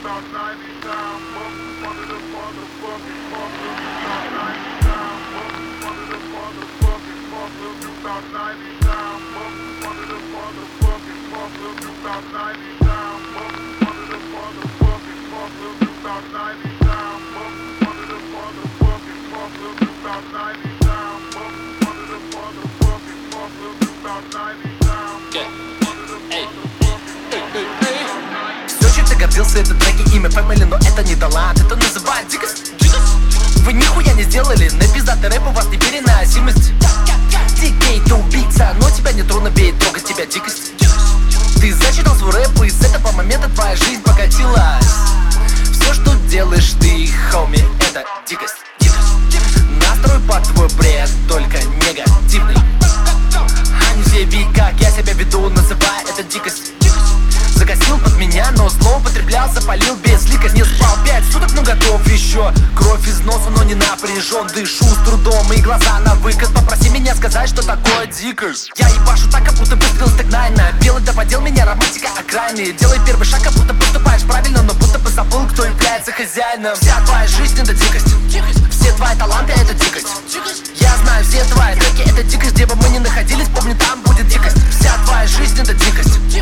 Все, чем ты гордился, это треки, имя, фэмили, но это не талант. Это называют дикость. Вы нихуя не сделали, на пиздатый рэп у вас непереносимость. Дикей, ты убийца, но тебя не трудно бить, трогать тебя дикость. Ты зачитал свой рэп, и с этого момента твоя жизнь покатилась. Все, что делаешь ты, хоми, это дикость. Настрой под твой бред, только негативный. А не все ви, как я себя веду, называй это дикость. Загасил под меня, но злоупотреблял, запалил безликость. Не спал 5 суток, но готов еще. Кровь из носа, но не напряжен. Дышу с трудом и глаза на выкат. Попроси меня сказать, что такое дикость. Я ебашу так, как будто выстрел стегнайна. Белый доводил меня, романтика окраины. Делай первый шаг, как будто поступаешь правильно, но будто бы забыл, кто является хозяином. Вся твоя жизнь — это дикость. Все твои таланты — это дикость. Я знаю все твои треки — это дикость. Где бы мы ни находились, помни, там будет дикость. Вся твоя жизнь — это дикость.